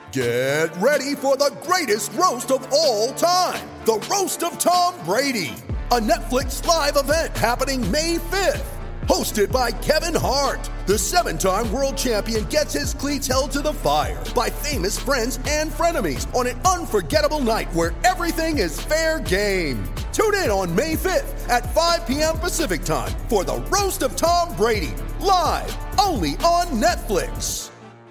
Get ready for the greatest roast of all time. The Roast of Tom Brady. A Netflix live event happening May 5th. Hosted by Kevin Hart. The 7-time world champion gets his cleats held to the fire by famous friends and frenemies on an unforgettable night where everything is fair game. Tune in on May 5th at 5 p.m. Pacific time for the Roast of Tom Brady. Live, only on Netflix.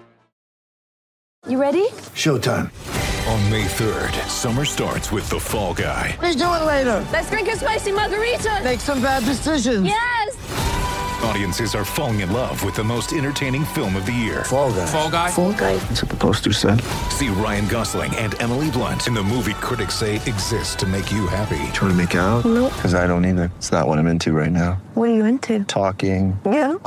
You ready? Showtime. On May 3rd, summer starts with The Fall Guy. Let's do it later. Let's drink a spicy margarita. Make some bad decisions. Yes! Audiences are falling in love with the most entertaining film of the year. Fall Guy. Fall Guy? Fall Guy. That's what the poster said. See Ryan Gosling and Emily Blunt in the movie critics say exists to make you happy. Trying to make it out? Nope. Because I don't either. It's not what I'm into right now. What are you into? Talking. Yeah.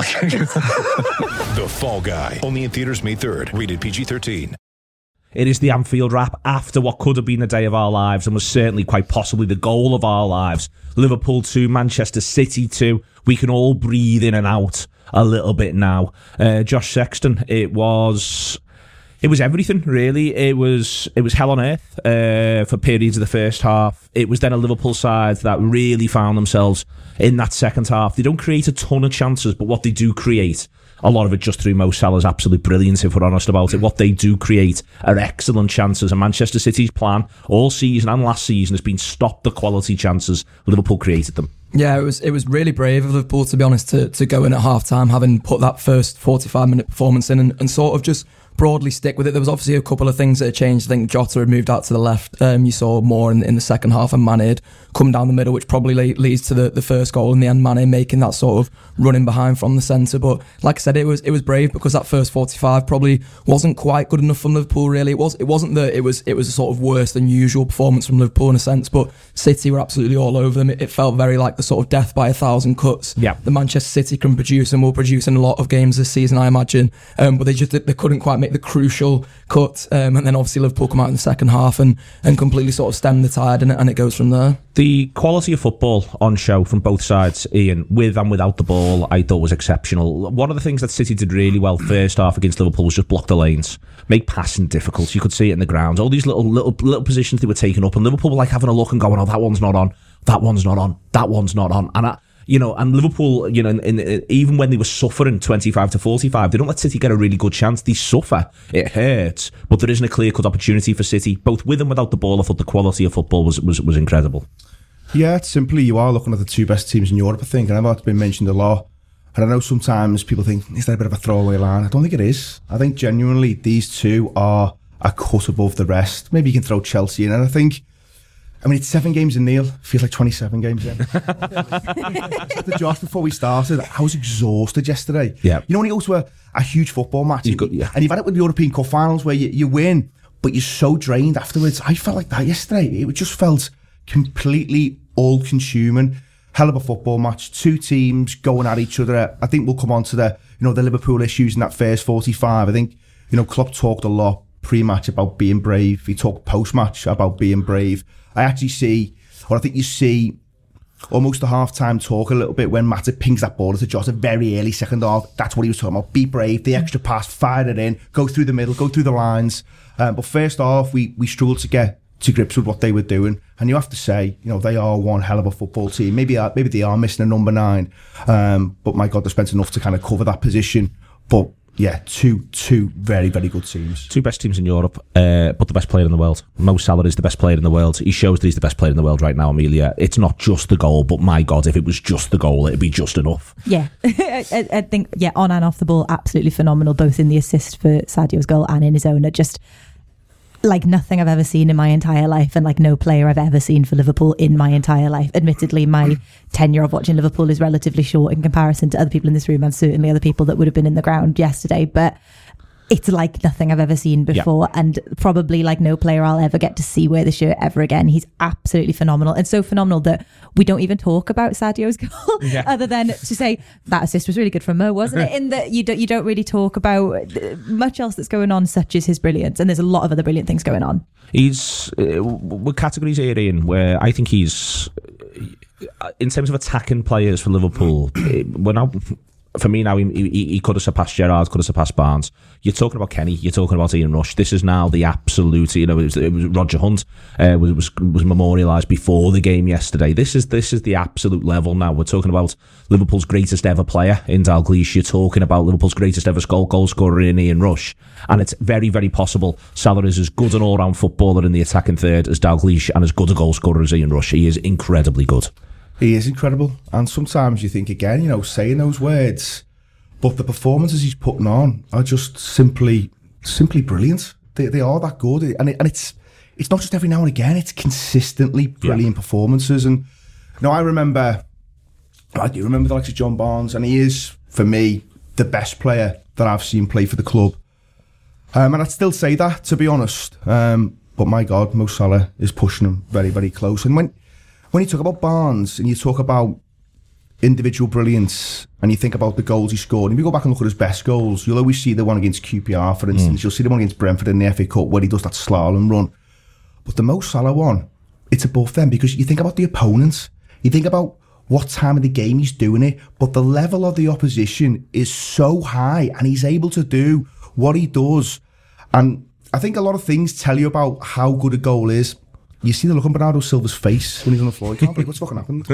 The Fall Guy. Only in theaters May 3rd. Rated PG-13. It is the Anfield wrap after what could have been the day of our lives and was certainly quite possibly the goal of our lives. Liverpool 2, Manchester City 2. We can all breathe in and out a little bit now. Josh Sexton, it was everything, really. It was hell on earth for periods of the first half. It was then a Liverpool side that really found themselves in that second half. They don't create a ton of chances, but what they do create, a lot of it just through Mo Salah's absolute brilliance, if we're honest about it. What they do create are excellent chances, and Manchester City's plan all season and last season has been stop the quality chances. Liverpool created them. Yeah, it was really brave of Liverpool, to be honest, to go in at half-time, having put that first 45-minute performance in and sort of just broadly stick with it. There was obviously a couple of things that had changed. I think Jota had moved out to the left. You saw more in the second half, and Mane had come down the middle, which probably leads to the first goal in the end. Mane making that sort of running behind from the centre. But like I said, it was brave because that first 45 probably wasn't quite good enough from Liverpool. Really, it wasn't that it was a sort of worse than usual performance from Liverpool in a sense. But City were absolutely all over them. It felt very like the sort of death by 1,000 cuts. Yeah. The Manchester City can produce and will produce in a lot of games this season, I imagine. But they couldn't quite make the crucial cut, and then obviously Liverpool come out in the second half and completely sort of stem the tide, and it goes from there. The quality of football on show from both sides, Ian, with and without the ball, I thought was exceptional. One of the things that City did really well first half against Liverpool was just block the lanes, make passing difficult. You could see it in the ground. All these little positions they were taking up, and Liverpool were like having a look and going, "Oh, that one's not on. That one's not on. That one's not on." And Liverpool, even when they were suffering 25 to 45, they don't let City get a really good chance. They suffer. It hurts. But there isn't a clear-cut opportunity for City. Both with and without the ball, I thought the quality of football was incredible. Yeah, it's simply you are looking at the two best teams in Europe, I think. And I know it's been mentioned a lot. And I know sometimes people think, is that a bit of a throwaway line? I don't think it is. I think genuinely these two are a cut above the rest. Maybe you can throw Chelsea in. And it's 7 games in, Neil. Feels like 27 games in. I said to Josh before we started, I was exhausted yesterday. Yeah. You know when you go to a huge football match and you've had it with the European Cup finals where you win, but you're so drained afterwards. I felt like that yesterday. It just felt completely all-consuming. Hell of a football match. 2 teams going at each other. I think we'll come on to the Liverpool issues in that first 45. I think, Klopp talked a lot pre-match about being brave. He talked post-match about being brave. I think you see almost the half-time talk a little bit when Matip pings that ball to Jota very early second half. That's what he was talking about. Be brave, the extra pass, fire it in, go through the middle, go through the lines. But first half, we struggled to get to grips with what they were doing. And you have to say, they are one hell of a football team. Maybe they are missing a number 9. But my God, they spent enough to kind of cover that position. But yeah, two very, very good teams. 2 best teams in Europe, but the best player in the world. Mo Salah is the best player in the world. He shows that he's the best player in the world right now, Amelia. It's not just the goal, but my God, if it was just the goal, it'd be just enough. Yeah, I think, on and off the ball, absolutely phenomenal, both in the assist for Sadio's goal and in his own. Just like nothing I've ever seen in my entire life, and like no player I've ever seen for Liverpool in my entire life. Admittedly, my tenure of watching Liverpool is relatively short in comparison to other people in this room and certainly other people that would have been in the ground yesterday, but it's like nothing I've ever seen before, and probably like no player I'll ever get to see wear the shirt ever again. He's absolutely phenomenal, and so phenomenal that we don't even talk about Sadio's goal other than to say that assist was really good from Mo, wasn't it? In that you don't really talk about much else that's going on, such as his brilliance, and there's a lot of other brilliant things going on. He's with categories here, Ian, where I think he's in terms of attacking players for Liverpool. for me now, he could have surpassed Gerrard, could have surpassed Barnes. You're talking about Kenny, you're talking about Ian Rush. This is now the absolute, it was Roger Hunt was memorialised before the game yesterday. This is the absolute level now. We're talking about Liverpool's greatest ever player in Dalglish. You're talking about Liverpool's greatest ever goal scorer in Ian Rush. And it's very, very possible Salah is as good an all-round footballer in the attacking third as Dalglish and as good a goal scorer as Ian Rush. He is incredibly good. He is incredible. And sometimes you think, again, saying those words, but the performances he's putting on are just simply brilliant. They are that good. And it's not just every now and again, it's consistently brilliant performances. And I do remember the likes of John Barnes, and he is, for me, the best player that I've seen play for the club. And I'd still say that, to be honest. But my God, Mo Salah is pushing him very, very close. And when you talk about Barnes and you talk about individual brilliance and you think about the goals he scored, and if you go back and look at his best goals, you'll always see the one against QPR, for instance. You'll see the one against Brentford in the FA Cup where he does that slalom run. But the Mo Salah one, it's above them, because you think about the opponents, you think about what time of the game he's doing it, but the level of the opposition is so high and he's able to do what he does. And I think a lot of things tell you about how good a goal is. You see the look on Bernardo Silva's face when he's on the floor. You can't believe what's fucking happened.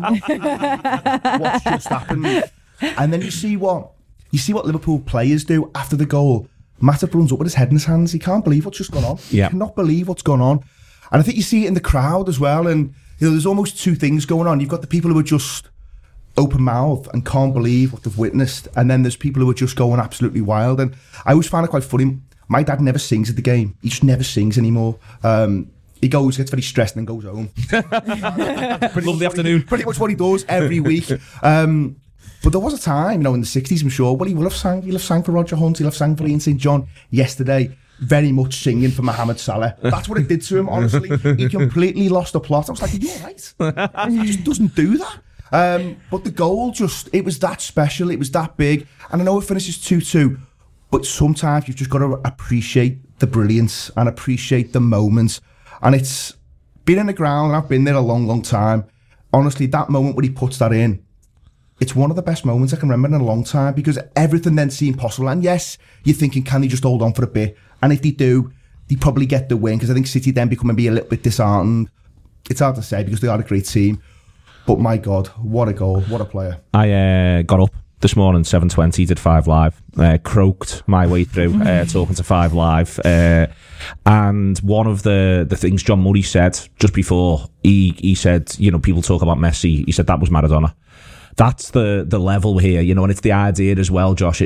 What's just happened? And then you see what Liverpool players do after the goal. Matip runs up with his head in his hands. He can't believe what's just gone on. Yeah. He cannot believe what's gone on. And I think you see it in the crowd as well. And there's almost two things going on. You've got the people who are just open mouth and can't believe what they've witnessed, and then there's people who are just going absolutely wild. And I always find it quite funny. My dad never sings at the game. He just never sings anymore. He gets very stressed and then goes home. Lovely afternoon. Pretty much what he does every week. But there was a time, in the 60s, I'm sure, well, he will have sang. He'll have sang for Roger Hunt. He'll have sang for Ian St. John. Yesterday, very much singing for Mohamed Salah. That's what it did to him, honestly. He completely lost the plot. I was like, are you all right? He just doesn't do that. But the goal it was that special. It was that big. And I know it finishes 2-2. But sometimes you've just got to appreciate the brilliance and appreciate the moments. And it's been in the ground, and I've been there a long, long time. Honestly, that moment when he puts that in, it's one of the best moments I can remember in a long time, because everything then seemed possible. And yes, you're thinking, can they just hold on for a bit? And if they do, they probably get the win, because I think City then become maybe a little bit disheartened. It's hard to say because they are a great team. But my God, what a goal, what a player. I got up this morning, 7:20, did 5 Live, croaked my way through talking to 5 Live, and one of the things John Murray said just before, he said, people talk about Messi, he said that was Maradona. That's the level here, and it's the idea as well, Josh.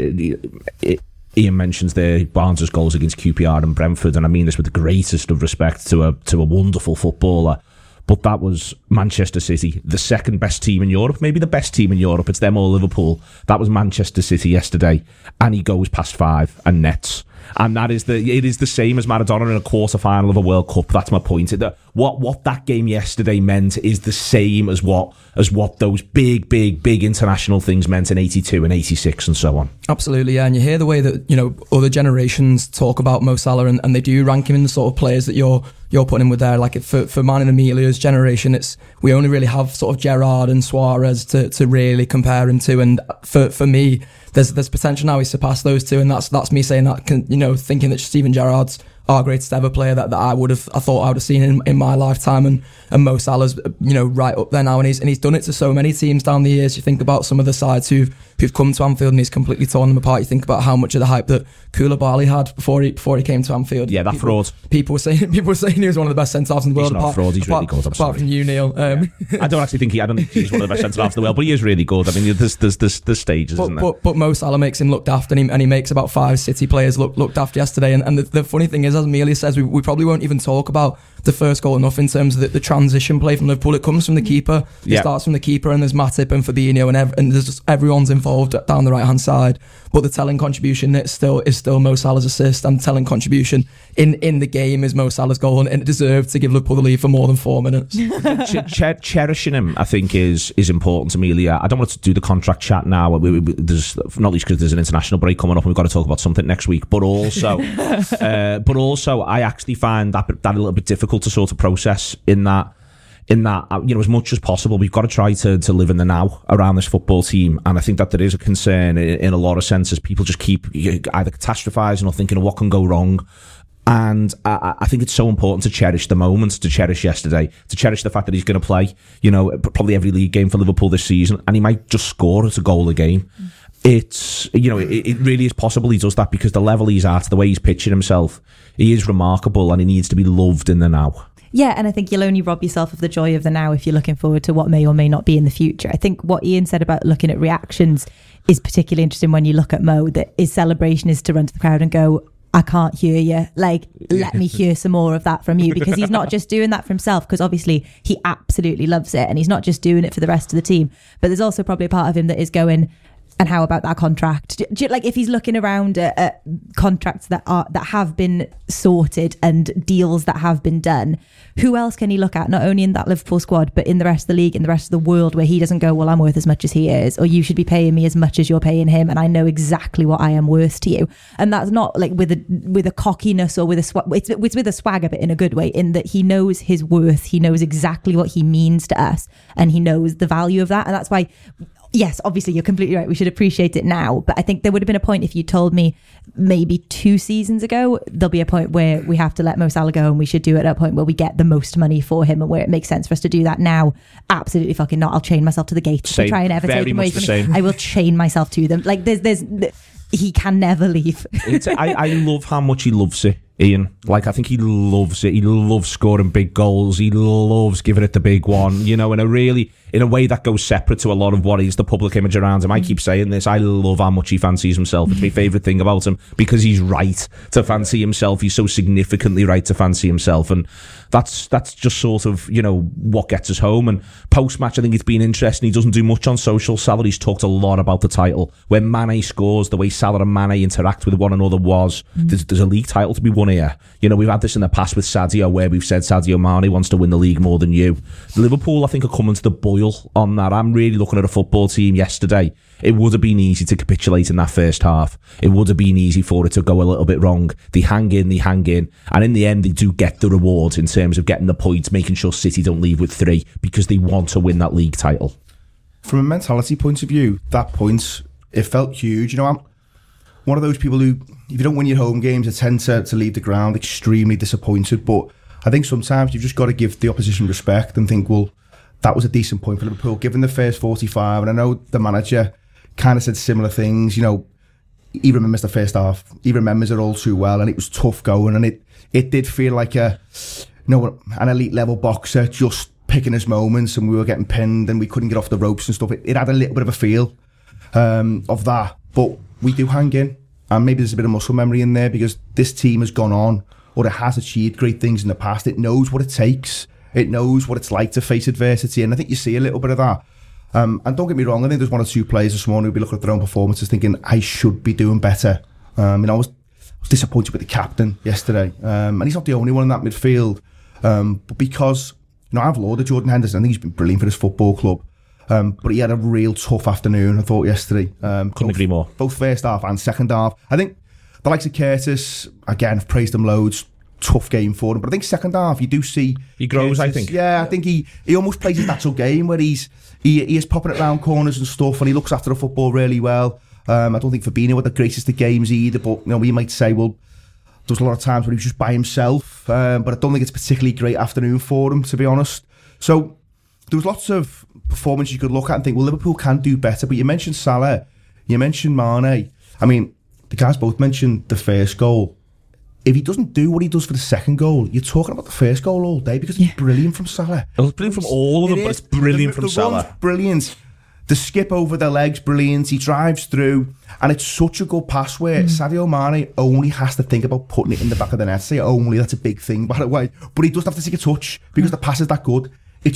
Ian mentions the Barnes' goals against QPR and Brentford, and I mean this with the greatest of respect to a wonderful footballer. But that was Manchester City, the second best team in Europe, maybe the best team in Europe. It's them or Liverpool. That was Manchester City yesterday, and he goes past 5 and nets. And it is the same as Maradona in a quarter-final of a World Cup. That's my point. What that game yesterday meant is the same as what those big international things meant in 82 and 86 and so on. Absolutely, yeah. And you hear the way that, other generations talk about Mo Salah, and they do rank him in the sort of players that you're putting him with there. Like for mine and Emilio's generation, we only really have sort of Gerrard and Suarez to really compare him to. And for me, there's potential now he's surpassed those two, and that's me saying that, thinking that Steven Gerrard's our greatest ever player that I thought I would have seen in my lifetime, and Mo Salah's right up there now, and he's done it to so many teams down the years. You think about some of the sides who've come to Anfield and he's completely torn them apart. You think about how much of the hype that Koulibaly had before he came to Anfield. Yeah, fraud. People were saying he was one of the best centre halves in the world. He's not fraud. He's really good. Apart from you, Neil. I don't think he's one of the best centre halves in the world, but he is really good. I mean, there's stages, isn't there? But Mo Salah makes him look daft, and he makes about 5 City players look daft yesterday. And the funny thing is, as Amelia says, we probably won't even talk about the first goal enough in terms of the transition play from Liverpool. It comes from the keeper. It starts from the keeper, and there's Matip and Fabinho, and there's just everyone's involved down the right hand side. But the telling contribution is still Mo Salah's assist, and telling contribution in the game is Mo Salah's goal, and it deserved to give Liverpool the lead for more than 4 minutes. Cherishing him, I think, is important to me, Leah. I don't want to do the contract chat now. There's not least because there's an international break coming up, and we've got to talk about something next week. But also, I actually find that a little bit difficult to sort of process, in that in that, as much as possible, we've got to try to live in the now around this football team. And I think that there is a concern in a lot of senses. People just keep either catastrophizing or thinking of what can go wrong. And I think it's so important to cherish the moments, to cherish yesterday, to cherish the fact that he's going to play, probably every league game for Liverpool this season, and he might just score as a goal a game. It's, it really is possible he does that, because the level he's at, the way he's pitching himself, he is remarkable, and he needs to be loved in the now. Yeah, and I think you'll only rob yourself of the joy of the now if you're looking forward to what may or may not be in the future. I think what Ian said about looking at reactions is particularly interesting when you look at Mo, that his celebration is to run to the crowd and go, I can't hear you. Let me hear some more of that from you, because he's not just doing that for himself, because obviously he absolutely loves it, and he's not just doing it for the rest of the team, but there's also probably a part of him that is going, and how about that contract? If he's looking around at contracts that have been sorted and deals that have been done, who else can he look at? Not only in that Liverpool squad, but in the rest of the league, in the rest of the world, where he doesn't go, well, I'm worth as much as he is, or you should be paying me as much as you're paying him, and I know exactly what I am worth to you. And that's not with a cockiness or with a it's with a swagger, but in a good way, in that he knows his worth, he knows exactly what he means to us, and he knows the value of that. And that's why, yes, obviously you're completely right, we should appreciate it now, but I think there would have been a point if you told me maybe 2 seasons ago, there'll be a point where we have to let Mo Salah go, and we should do it at a point where we get the most money for him and where it makes sense for us to do that. Now, absolutely fucking not. I'll chain myself to the gate to try and ever take him away from me. I will chain myself to them. He can never leave. I love how much he loves it, Ian. I think he loves it. He loves scoring big goals. He loves giving it the big one, in a way that goes separate to a lot of what is the public image around him. I keep saying this. I love how much he fancies himself. It's my favourite thing about him, because he's right to fancy himself. He's so significantly right to fancy himself. And that's just sort of, what gets us home. And post-match, I think it's been interesting. He doesn't do much on social. Salah's talked a lot about the title. When Mane scores, the way Salah and Mane interact with one another there's a league title to be won here. We've had this in the past with Sadio, where we've said Sadio Mane wants to win the league more than you. Liverpool, I think, are coming to the boil on that. I'm really looking at a football team yesterday. It would have been easy to capitulate in that first half. It would have been easy for it to go a little bit wrong. They hang in, and in the end they do get the reward in terms of getting the points, making sure City don't leave with 3, because they want to win that league title. From a mentality point of view, that point, it felt huge. I'm one of those people who, if you don't win your home games, I tend to leave the ground extremely disappointed. But I think sometimes you've just got to give the opposition respect and think, well, that was a decent point for Liverpool, given the first 45. And I know the manager kind of said similar things. He remembers the first half. He remembers it all too well, and it was tough going. And it did feel like an elite level boxer just picking his moments, and we were getting pinned and we couldn't get off the ropes and stuff. It had a little bit of a feel of that. But we do hang in, and maybe there's a bit of muscle memory in there, because this team has gone on, or it has achieved great things in the past. It knows what it takes. It knows what it's like to face adversity, and I think you see a little bit of that. And don't get me wrong, I think there's 1 or 2 players this morning who'll be looking at their own performances thinking, I should be doing better. I was disappointed with the captain yesterday, and he's not the only one in that midfield. But because, I've lauded Jordan Henderson. I think he's been brilliant for this football club. But he had a real tough afternoon, I thought, yesterday. Couldn't agree more. Both first half and second half. I think the likes of Curtis, again, I've praised him loads. Tough game for him, but I think second half you do see he grows. Curtis, I think, I think he almost plays his natural game, where he is popping it around corners and stuff, and he looks after the football really well. I don't think Fabinho had the greatest of games either, but we might say, well, there was a lot of times where he was just by himself, but I don't think it's a particularly great afternoon for him, to be honest. So there was lots of performances you could look at and think, well, Liverpool can do better. But you mentioned Salah, you mentioned Mane. I mean, the guys both mentioned the first goal. If he doesn't do what he does for the second goal, you're talking about the first goal all day, because it's brilliant from Salah. It's brilliant from all of them, but it's brilliant from Salah. The brilliant. The skip over the legs, brilliant. He drives through, and it's such a good pass where Sadio Mane only has to think about putting it in the back of the net. Say only, that's a big thing, by the way. But he doesn't have to take a touch, because the pass is that good.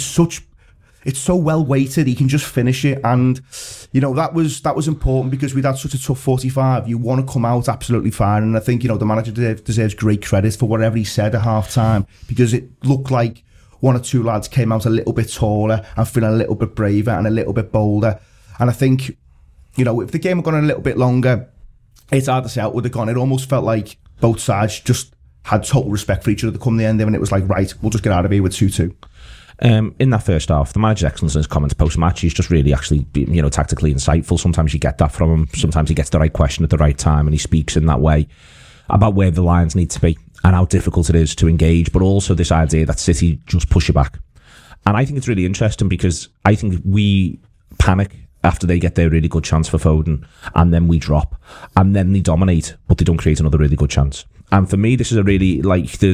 It's so well weighted, he can just finish it. And that was important, because we'd had such a tough 45. You want to come out absolutely fine, and I think the manager deserves great credit for whatever he said at half time, because it looked like 1 or 2 lads came out a little bit taller and feeling a little bit braver and a little bit bolder. And I think if the game had gone a little bit longer, it's hard to say how it would have gone. It almost felt like both sides just had total respect for each other to come the end of, and it was like, right, we'll just get out of here with 2-2. In that first half, the manager's excellence in his comments post-match, he's just really actually, tactically insightful. Sometimes you get that from him. Sometimes he gets the right question at the right time, and he speaks in that way about where the Lions need to be and how difficult it is to engage, but also this idea that City just push you back. And I think it's really interesting because I think we panic after they get their really good chance for Foden, and then we drop, and then they dominate, but they don't create another really good chance. And for me, this is a really,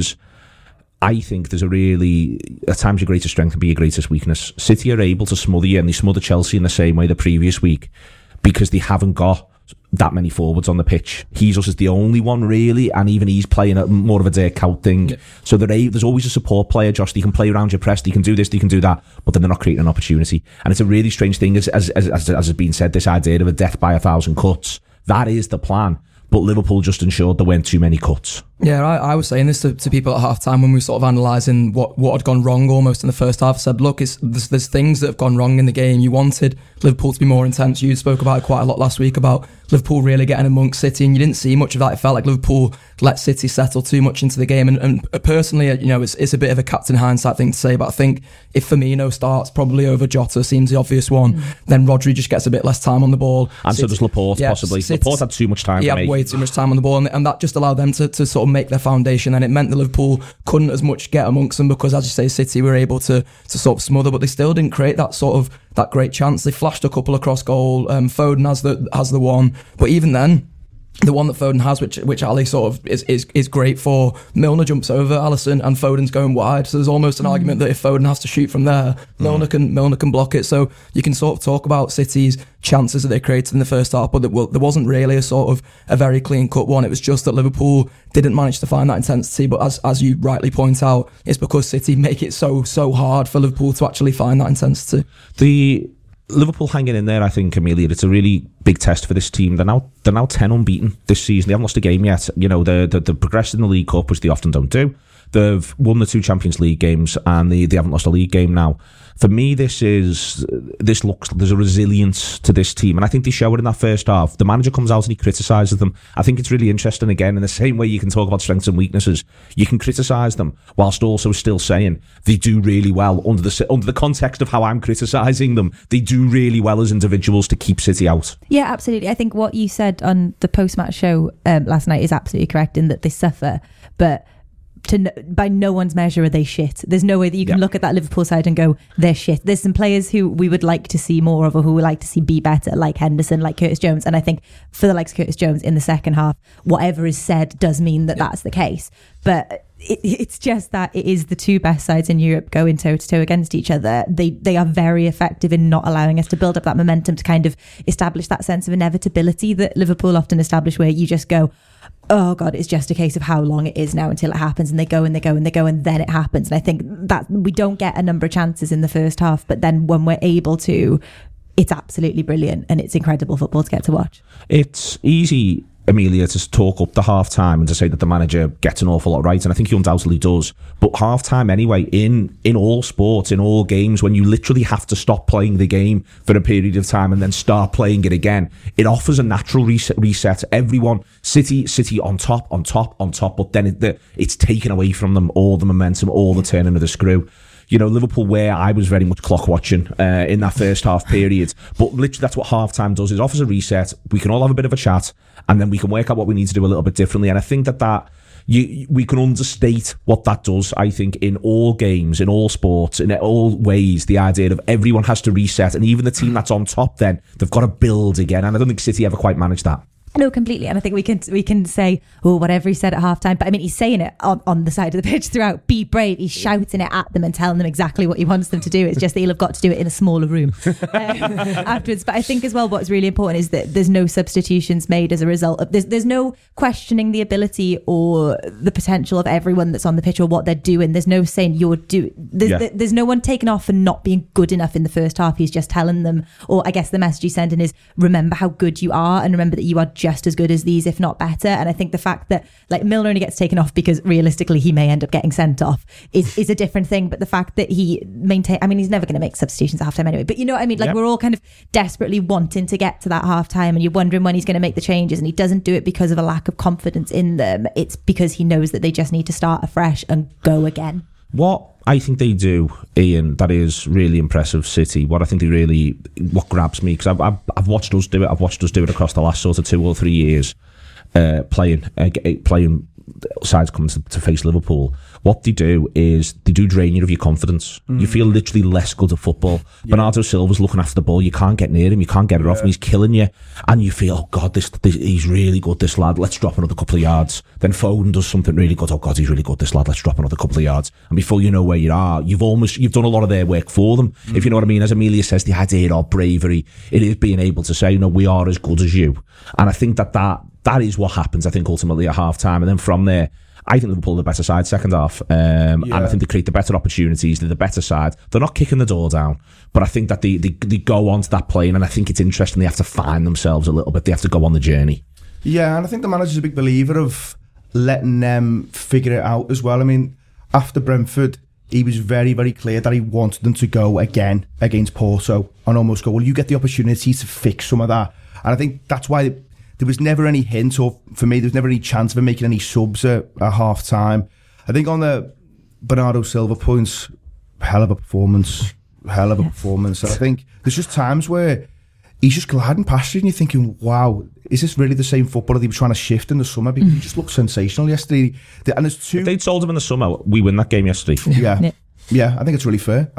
I think there's a really, at times your greatest strength can be your greatest weakness. City are able to smother you, and they smothered Chelsea in the same way the previous week because they haven't got that many forwards on the pitch. Jesus is the only one really, and even he's playing more of a Dirk Kuyt thing. Yeah. So there's always a support player, Josh. They can play around your press, they can do this, they can do that, but then they're not creating an opportunity. And it's a really strange thing, as has been said, this idea of a death by 1,000 cuts. That is the plan. But Liverpool just ensured there weren't too many cuts. Yeah, I was saying this to people at half-time when we were sort of analysing what had gone wrong almost in the first half. I said, look, there's things that have gone wrong in the game. You wanted Liverpool to be more intense. You spoke about it quite a lot last week about Liverpool really getting amongst City, and you didn't see much of that. It felt like Liverpool let City settle too much into the game. And personally, it's a bit of a captain hindsight thing to say, but I think if Firmino starts probably over Jota, seems the obvious one, then Rodri just gets a bit less time on the ball. And City, so does Laporte, possibly. Laporte had too much time. He had way too much time on the ball, and that just allowed them to sort of make their foundation, and it meant that Liverpool couldn't as much get amongst them because, as you say, City were able to sort of smother, but they still didn't create that great chance. They flashed a couple across goal. Foden has the one, but even then, the one that Foden has, which Ali sort of is great for, Milner jumps over Alisson and Foden's going wide. So there's almost an argument that if Foden has to shoot from there, Milner can block it. So you can sort of talk about City's chances that they created in the first half, but there wasn't really a sort of a very clean cut one. It was just that Liverpool didn't manage to find that intensity. But as you rightly point out, it's because City make it so hard for Liverpool to actually find that intensity. The Liverpool hanging in there, I think, Amelia, it's a really big test for this team. They're now 10 unbeaten this season. They haven't lost a game yet. They're progressed in the League Cup, which they often don't do. They've won the 2 Champions League games, and they haven't lost a league game now. For me, there's a resilience to this team, and I think they show it in that first half. The manager comes out and he criticises them. I think it's really interesting, again, in the same way you can talk about strengths and weaknesses, you can criticise them whilst also still saying they do really well under the context of how I'm criticising them. They do really well as individuals to keep City out. Yeah, absolutely. I think what you said on the post-match show last night is absolutely correct in that they suffer, but by no one's measure are they shit. There's no way that you can look at that Liverpool side and go, they're shit. There's some players who we would like to see more of, or who we like to see be better, like Henderson, like Curtis Jones. And I think for the likes of Curtis Jones in the second half, whatever is said does mean that that's the case. But it's just that it is the two best sides in Europe going toe to toe against each other. They are very effective in not allowing us to build up that momentum to kind of establish that sense of inevitability that Liverpool often establish, where you just go, oh God, it's just a case of how long it is now until it happens, and they go and they go and they go, and then it happens. And I think that we don't get a number of chances in the first half, but then when we're able to, it's absolutely brilliant, and it's incredible football to get to watch. It's easy, Amelia, to talk up the half-time and to say that the manager gets an awful lot right, and I think he undoubtedly does. But half-time anyway, in all sports, in all games, when you literally have to stop playing the game for a period of time and then start playing it again, it offers a natural reset. Everyone, City on top, but then it's taken away from them, all the momentum, all the turning of the screw. Liverpool, where I was very much clock watching in that first half period. But literally, that's what half-time does. It offers a reset. We can all have a bit of a chat, and then we can work out what we need to do a little bit differently. And I think that we can understate what that does, I think, in all games, in all sports, in all ways, the idea of everyone has to reset. And even the team that's on top, then, they've got to build again. And I don't think City ever quite managed that. No, completely. And I think we can say, whatever he said at halftime. But I mean, he's saying it on the side of the pitch throughout. Be brave. He's shouting it at them and telling them exactly what he wants them to do. It's just that he'll have got to do it in a smaller room afterwards. But I think as well, what's really important is that there's no substitutions made as a result of there's no questioning the ability or the potential of everyone that's on the pitch or what they're doing. There's no saying you're doing. There's no one taken off for not being good enough in the first half. He's just telling them, or I guess the message he's sending is, remember how good you are, and remember that you are just as good as these, if not better. And I think the fact that Milner only gets taken off because realistically he may end up getting sent off is a different thing. But the fact that he he's never going to make substitutions at halftime anyway. But you know what I mean? We're all kind of desperately wanting to get to that halftime, and you're wondering when he's going to make the changes, and he doesn't do it because of a lack of confidence in them. It's because he knows that they just need to start afresh and go again. What I think they do, Ian. That is really impressive, City. What I think what grabs me, because I've watched us do it. I've watched us do it across the last sort of 2 or 3 years, playing sides coming to face Liverpool. What they do is they do drain you of your confidence. You feel literally less good at football. Bernardo Silva's looking after the ball. You can't get near him. You can't get it off him. He's killing you. And you feel, oh God, this he's really good, this lad. Let's drop another couple of yards. Then Foden does something really good. Oh God, he's really good, this lad. Let's drop another couple of yards. And before you know where you are, you've done a lot of their work for them. If you know what I mean. As Amelia says, the idea of bravery, it is being able to say, we are as good as you. And I think that is what happens, I think, ultimately at half-time. And then from there, I think Liverpool are the better side second half. And I think they create the better opportunities. They're the better side. They're not kicking the door down. But I think that they go onto that plane, and I think it's interesting. They have to find themselves a little bit. They have to go on the journey. Yeah, and I think the manager's a big believer of letting them figure it out as well. I mean, after Brentford, he was very, very clear that he wanted them to go again against Porto and almost go, well, you get the opportunity to fix some of that. And I think that's why there was never any hint, or for me, there was never any chance of him making any subs at half time. I think on the Bernardo Silva points, hell of a performance. And I think there's just times where he's just gliding past you and you're thinking, wow, is this really the same footballer that he was trying to shift in the summer? Because he just looked sensational yesterday. And there's two. If they'd told him in the summer, we win that game yesterday. Yeah, I think it's really fair.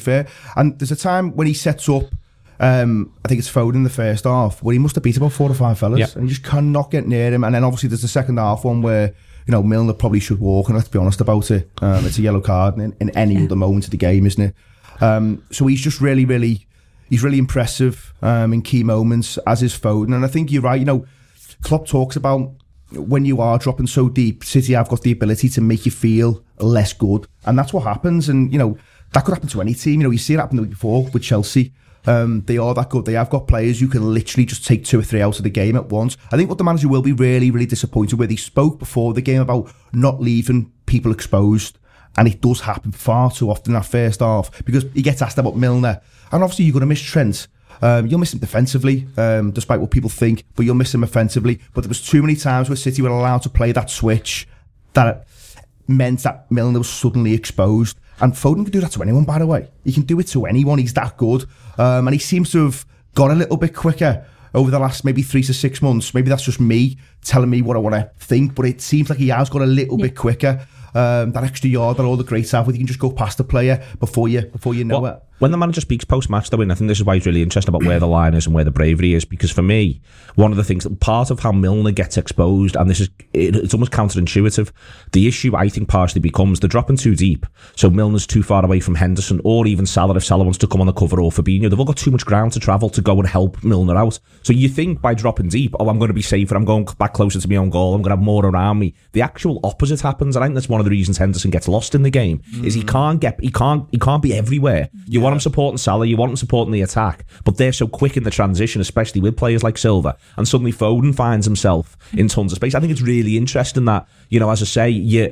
And there's a time when he sets up, I think it's Foden in the first half, where he must have beat about 4 or 5 fellas, and you just cannot get near him. And then obviously there's the second half one where, Milner probably should walk, and let's be honest about it. It's a yellow card in any other moment of the game, isn't it? So he's just really, really, he's really impressive in key moments, as is Foden. And I think you're right. Klopp talks about when you are dropping so deep, City have got the ability to make you feel less good, and that's what happens. And that could happen to any team. You see it happen the week before with Chelsea. They are that good. They have got players who can literally just take 2 or 3 out of the game at once. I think what the manager will be really, really disappointed with, he spoke before the game about not leaving people exposed. And it does happen far too often in that first half, because he gets asked about Milner. And obviously you're going to miss Trent. You'll miss him defensively, despite what people think, but you'll miss him offensively. But there was too many times where City were allowed to play that switch that meant that Milner was suddenly exposed. And Foden can do that to anyone, by the way. He can do it to anyone. He's that good. And he seems to have got a little bit quicker over the last maybe 3 to 6 months. Maybe that's just me telling me what I want to think, but it seems like he has got a little bit quicker. That extra yard that all the greats have, where you can just go past the player before you know it. When the manager speaks post-match, though, and I think this is why he's really interested about where the line is and where the bravery is, because for me, one of the things, part of how Milner gets exposed, and it's almost counterintuitive, the issue I think partially becomes they're dropping too deep, so Milner's too far away from Henderson, or even Salah if Salah wants to come on the cover, or Fabinho. They've all got too much ground to travel to go and help Milner out. So you think by dropping deep, I'm going to be safer, I'm going back closer to my own goal, I'm going to have more around me. The actual opposite happens, and I think that's one of the reasons Henderson gets lost in the game, is he can't be everywhere. You want him supporting Salah, you want him supporting the attack, but they're so quick in the transition, especially with players like Silva, and suddenly Foden finds himself in tons of space. I think it's really interesting that, as I say,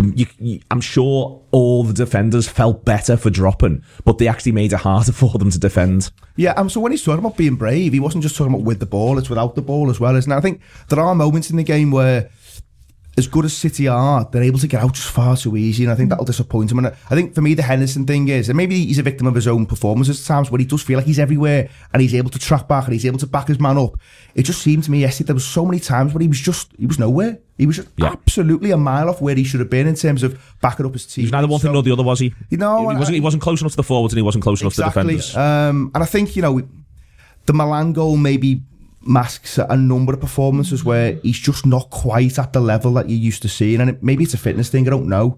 I'm sure all the defenders felt better for dropping, but they actually made it harder for them to defend. Yeah, so when he's talking about being brave, he wasn't just talking about with the ball, it's without the ball as well, isn't it? I think there are moments in the game where, as good as City are, they're able to get out just far too easy, and I think that'll disappoint him. And I think for me, the Henderson thing is, and maybe he's a victim of his own performances at times, where he does feel like he's everywhere, and he's able to track back, and he's able to back his man up. It just seemed to me yesterday, there was so many times where he was nowhere. He was absolutely a mile off where he should have been in terms of backing up his team. He was neither one thing nor the other, was he? He wasn't close enough to the forwards, and he wasn't close enough to the defenders. And I think, the Milan goal maybe masks a number of performances where he's just not quite at the level that you're used to seeing, and maybe it's a fitness thing, I don't know,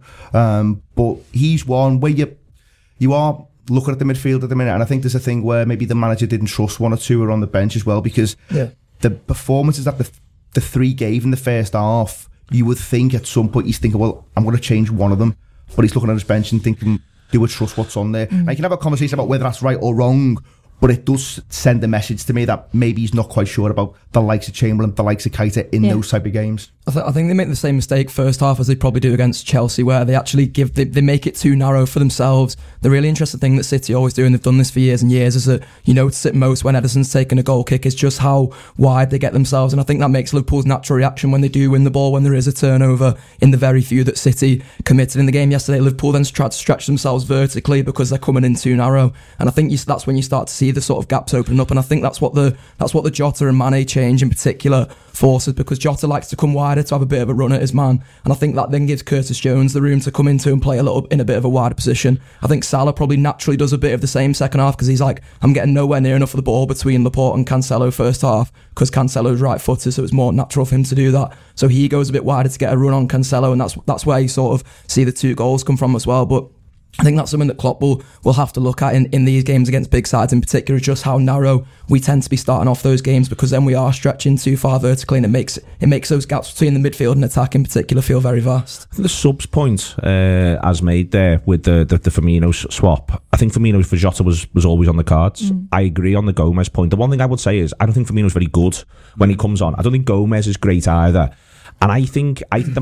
but he's one where you are looking at the midfield at the minute, and I think there's a thing where maybe the manager didn't trust 1 or 2 who are on the bench as well, because the performances that the 3 gave in the first half, you would think at some point he's thinking, well, I'm going to change one of them, but he's looking at his bench and thinking, do I trust what's on there? And you can have a conversation about whether that's right or wrong, but it does send a message to me that maybe he's not quite sure about the likes of Chamberlain, the likes of Keita in those type of games. I think they make the same mistake first half as they probably do against Chelsea, where they actually they make it too narrow for themselves. The really interesting thing that City always do, and they've done this for years and years, is that you notice it most when Ederson's taking a goal kick, is just how wide they get themselves. And I think that makes Liverpool's natural reaction when they do win the ball, when there is a turnover, in the very few that City committed in the game yesterday. Liverpool then tried to stretch themselves vertically because they're coming in too narrow. And I think that's when you start to see the sort of gaps opening up. And I think that's what the Jota and Mane change in particular forces, because Jota likes to come wider to have a bit of a run at his man, and I think that then gives Curtis Jones the room to come into and play in a bit of a wider position. I think Salah probably naturally does a bit of the same second half, because he's like, I'm getting nowhere near enough of the ball between Laporte and Cancelo first half, because Cancelo's right footed, so it's more natural for him to do that. So he goes a bit wider to get a run on Cancelo, and that's where you sort of see the 2 goals come from as well. But I think that's something that Klopp will have to look at in these games against big sides in particular, just how narrow we tend to be starting off those games, because then we are stretching too far vertically, and it makes those gaps between the midfield and attack in particular feel very vast. The subs point as made there with the Firmino swap, I think Firmino for Jota was always on the cards. I agree on the Gomez point. The one thing I would say is I don't think Firmino's very good when he comes on. I don't think Gomez is great either. And I think the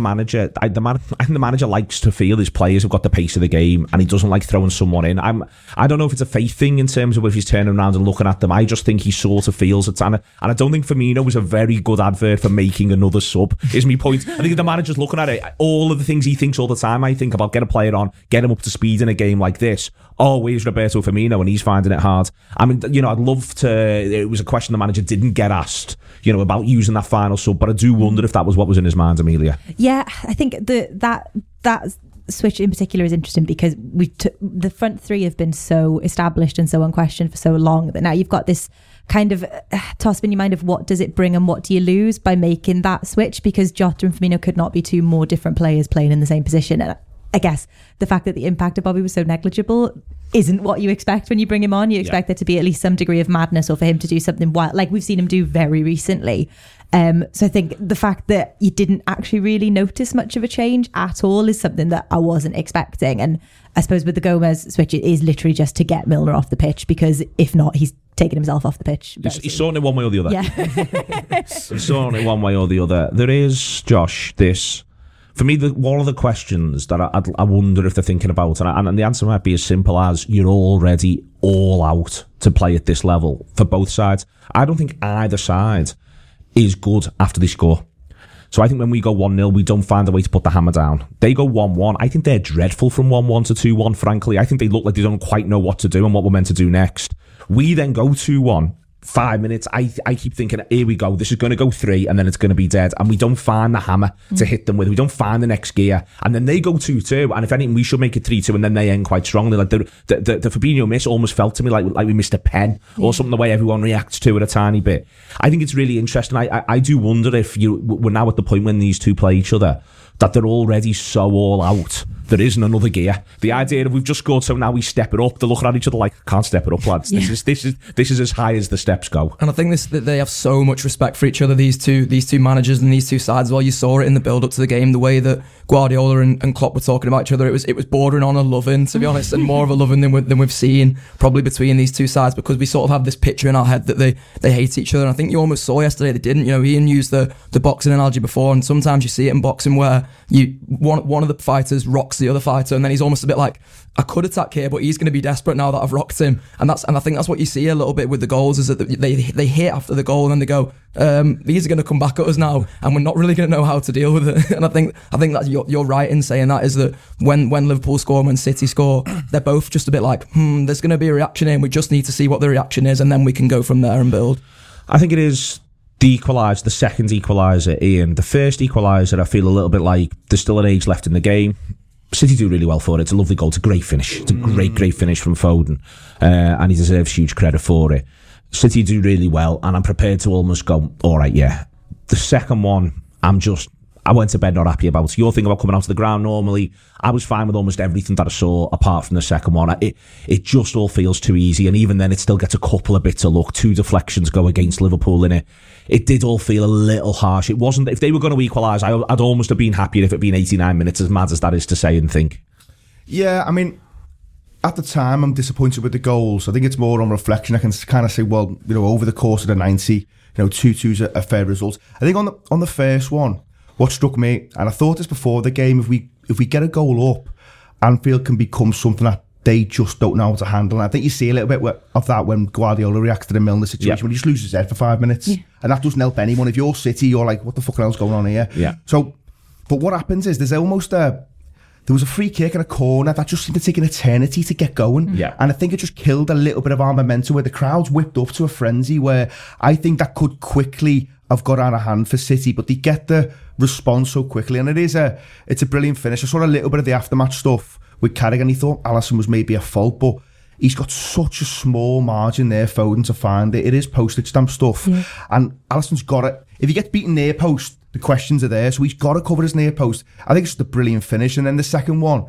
manager likes to feel his players have got the pace of the game, and he doesn't like throwing someone in. I don't know if it's a faith thing in terms of if he's turning around and looking at them. I just think he sort of feels it, and I don't think Firmino was a very good advert for making another sub. Is my point? I think the manager's looking at it. All of the things he thinks all the time, I think about get a player on, get him up to speed in a game like this. Oh, where's Roberto Firmino? And he's finding it hard. I mean, I'd love to. It was a question the manager didn't get asked, about using that final sub, but I do wonder if that was what was in his mind, Amelia. Yeah, I think that switch in particular is interesting, because the front three have been so established and so unquestioned for so long that now you've got this kind of toss in your mind of what does it bring and what do you lose by making that switch, because Jota and Firmino could not be 2 more different players playing in the same position. And I guess the fact that the impact of Bobby was so negligible isn't what you expect when you bring him on. You expect there to be at least some degree of madness, or for him to do something wild, like we've seen him do very recently. So I think the fact that you didn't actually really notice much of a change at all is something that I wasn't expecting. And I suppose with the Gomez switch, it is literally just to get Milner off the pitch, because if not, he's taking himself off the pitch. He's sorting it one way or the other. Yeah. He's sorting it one way or the other. There is, Josh, this... For me, one of the questions that I wonder if they're thinking about, and the answer might be as simple as you're already all out to play at this level for both sides. I don't think either side is good after they score. So I think when we go 1-0, we don't find a way to put the hammer down. They go 1-1. I think they're dreadful from 1-1 to 2-1, frankly. I think they look like they don't quite know what to do and what we're meant to do next. We then go 2-1. 5 minutes, I keep thinking, here we go, this is going to go 3 and then it's going to be dead, and we don't find the hammer to hit them with, we don't find the next gear, and then they go 2-2, and if anything we should make it 3-2, and then they end quite strongly. Like the Fabinho miss almost felt to me like we missed a pen or something, the way everyone reacts to it a tiny bit. I think it's really interesting. I do wonder if we're now at the point when these two play each other that they're already so all out. There isn't another gear. The idea of we've just scored, so now we step it up. They're looking at each other like, can't step it up, lads. Yeah. This is as high as the steps go. And I think that they have so much respect for each other. These two managers and these two sides. Well, you saw it in the build up to the game. The way that Guardiola and Klopp were talking about each other, it was bordering on a loving, to be honest, and more of a loving than we've seen probably between these two sides, because we sort of have this picture in our head that they hate each other. And I think you almost saw yesterday they didn't. Ian used the boxing analogy before, and sometimes you see it in boxing where one of the fighters rocks the other fighter, and then he's almost a bit like, I could attack here, but he's going to be desperate now that I've rocked him. And I think that's what you see a little bit with the goals, is that they hit after the goal and then they go, these are going to come back at us now, and we're not really going to know how to deal with it. And I think that you're right in saying that, is that when Liverpool score and when City score, they're both just a bit like, there's going to be a reaction here, and we just need to see what the reaction is, and then we can go from there and build. I think it is the second equaliser, Ian. The first equaliser, I feel a little bit like there's still an age left in the game. City do really well for it. It's a lovely goal. It's a great finish. It's a great finish from Foden, and he deserves huge credit for it. City do really well, and I'm prepared to almost go, all right, yeah. The second one, I went to bed not happy about. Your thing about coming out to the ground, normally I was fine with almost everything that I saw apart from the second one. It just all feels too easy, and even then it still gets a couple of bits of luck. 2 deflections go against Liverpool in it. It did all feel a little harsh. It wasn't, if they were going to equalise, I'd almost have been happier if it had been 89 minutes, as mad as that is to say and think. Yeah, I mean, at the time I'm disappointed with the goals. I think it's more on reflection. I can kind of say, well, over the course of the 90, 2-2's a fair result. I think on the first one, what struck me, and I thought this before the game, if we get a goal up, Anfield can become something that they just don't know how to handle. And I think you see a little bit of that when Guardiola reacts to the Milner situation, when he just loses his head for 5 minutes. Yeah. And that doesn't help anyone. If you're City, you're like, what the fuck else going on here? Yeah. So, but what happens is there's almost there was a free kick in a corner that just seemed to take an eternity to get going. Yeah. And I think it just killed a little bit of our momentum where the crowd's whipped up to a frenzy where I think that could quickly have got out of hand for City, but they get the response so quickly. And it's a brilliant finish. I saw a little bit of the aftermatch stuff with Carragher. He thought Alisson was maybe at fault, but he's got such a small margin there, Foden, to find it. It is postage stamp stuff. Yeah. And Alisson's got it. If he gets beaten near post, the questions are there. So he's got to cover his near post. I think it's just a brilliant finish. And then the second one,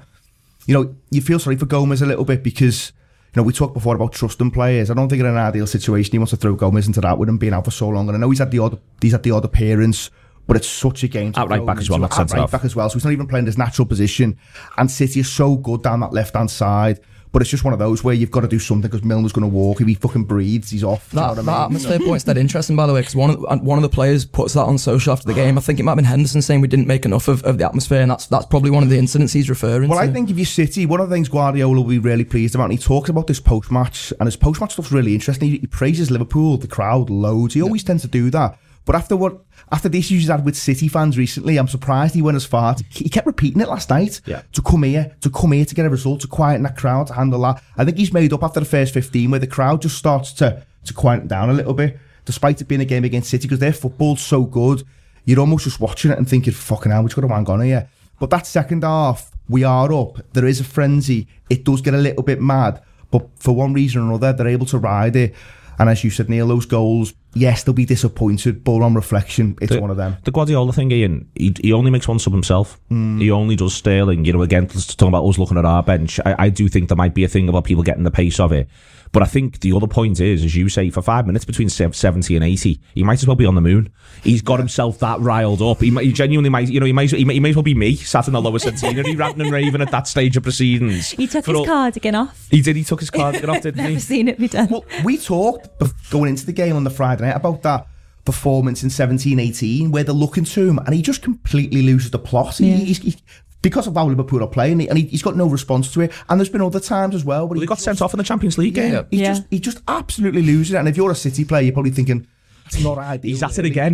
you feel sorry for Gomez a little bit because, we talked before about trusting players. I don't think in an ideal situation he wants to throw Gomez into that with him being out for so long. And I know he's had the odd appearance, but it's such a game to outright back as well, not centre back as well. So he's not even playing his natural position. And City is so good down that left-hand side. But it's just one of those where you've got to do something because Milner's going to walk. If he fucking breathes, he's off. That atmosphere point's dead interesting, by the way, because one of the players puts that on social after the game. I think it might have been Henderson saying we didn't make enough of the atmosphere, and that's probably one of the incidents he's referring to. Well, I think if you're City, one of the things Guardiola will be really pleased about, and he talks about this post-match, and his post-match stuff's really interesting. He praises Liverpool, the crowd, loads. He always tends to do that. But after the issues he's had with City fans recently, I'm surprised he went as far. He kept repeating it last night. Yeah. To come here to get a result, to quieten that crowd, to handle that. I think he's made up after the first 15 where the crowd just starts to quieten down a little bit, despite it being a game against City, because their football's so good. You're almost just watching it and thinking, fucking hell, we've got to hang on here. But that second half, we are up. There is a frenzy. It does get a little bit mad. But for one reason or another, they're able to ride it. And as you said, Neil, those goals, yes, they'll be disappointed, but on reflection, it's one of them. The Guardiola thing, Ian, he only makes one sub himself. He only does Sterling. Again, talking about us looking at our bench, I do think there might be a thing about people getting the pace of it. But I think the other point is, as you say, for 5 minutes between 70 and 80, he might as well be on the moon. He's got himself that riled up. He genuinely might, he may as well be me, sat in the lower centenary, ranting and raving at that stage of proceedings. He took his cardigan off. He did. He took his cardigan off, didn't he? Never seen it be done. Well, we talked going into the game on the Friday night about that performance in 17-18 where they're looking to him and he just completely loses the plot. Yeah. He because of how Liverpool are playing, and he's got no response to it. And there's been other times as well where he got sent off in the Champions League game. He just absolutely loses it. And if you're a City player, you're probably thinking, it's not ideal. He's at it again.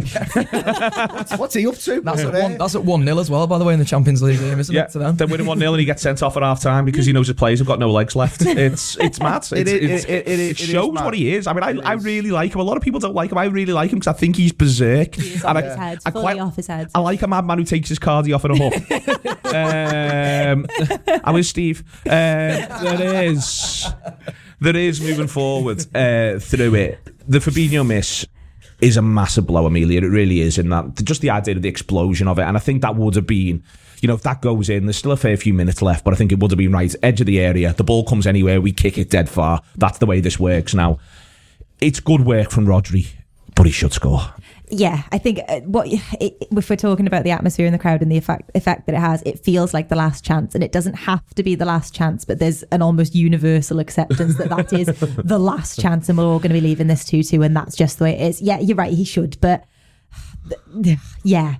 What's he up to? That's at 1-0 as well, by the way, in the Champions League game, isn't it? To them? They're winning 1-0 and he gets sent off at half time because he knows his players have got no legs left. It's mad. It shows what he is. I mean, I really like him. A lot of people don't like him. I really like him because I think he's berserk. He's off his head. Fully off his head. I like a madman who takes his cardi off in a huff. How is Steve? There is moving forward through it. The Fabinho miss is a massive blow, Amelia. It really is. And that just the idea of the explosion of it. And I think that would have been, if that goes in, there's still a fair few minutes left, but I think it would have been right. Edge of the area. The ball comes anywhere. We kick it dead far. That's the way this works now. It's good work from Rodri, but he should score. Yeah, I think if we're talking about the atmosphere in the crowd and the effect that it has, it feels like the last chance, and it doesn't have to be the last chance, but there's an almost universal acceptance that is the last chance, and we're all going to be leaving this 2-2, and that's just the way it is. Yeah, you're right, he should, but yeah.